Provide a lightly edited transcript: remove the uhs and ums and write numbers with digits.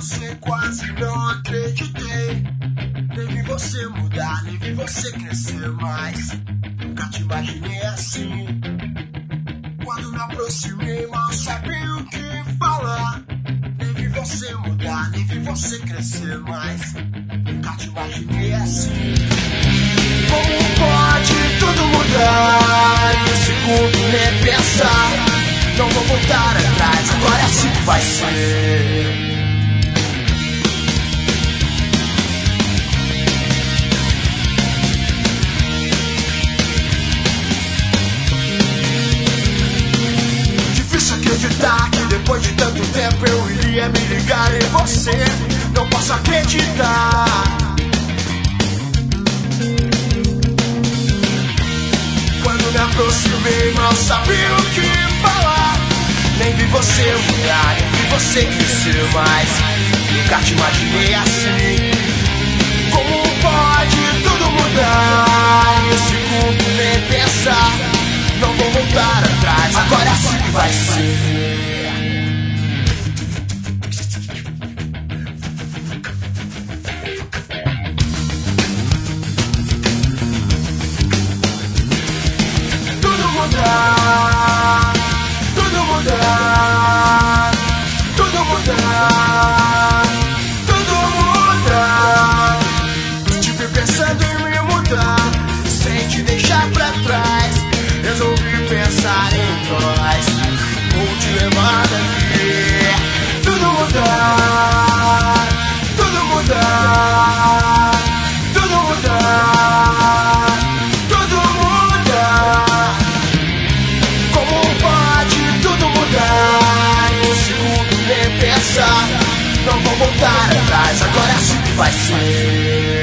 você, quase não acreditei. Nem vi você mudar, nem vi você crescer mais. Nunca te imaginei assim. Quando me aproximei, mal sabia o que falar. Nem vi você mudar, nem vi você crescer mais. Nunca te imaginei assim. Como pode tudo mudar? Em um segundo nem pensar. Não vou voltar atrás, agora é assim que vai ser. Acreditar que depois de tanto tempo eu iria me ligar em você. Não posso acreditar. Quando me aproximei, mal sabia o que falar. Nem vi você mudar, nem vi você crescer mais. Nunca te imaginei assim. Como pode tudo mudar? Em um segundo nem pensar. Não vou voltar atrás, agora é assim que vai ser. Tudo mudar, tudo mudar, tudo mudar, tudo mudar. Estive pensando em me mudar, sem te deixar pra trás. Resolvi pensar em nós, vou te levar daqui. Tudo mudar, tudo mudar, tudo mudar, tudo mudar. Como pode tudo mudar? Em um segundo nem pensar. Não vou voltar atrás, agora é assim que vai ser.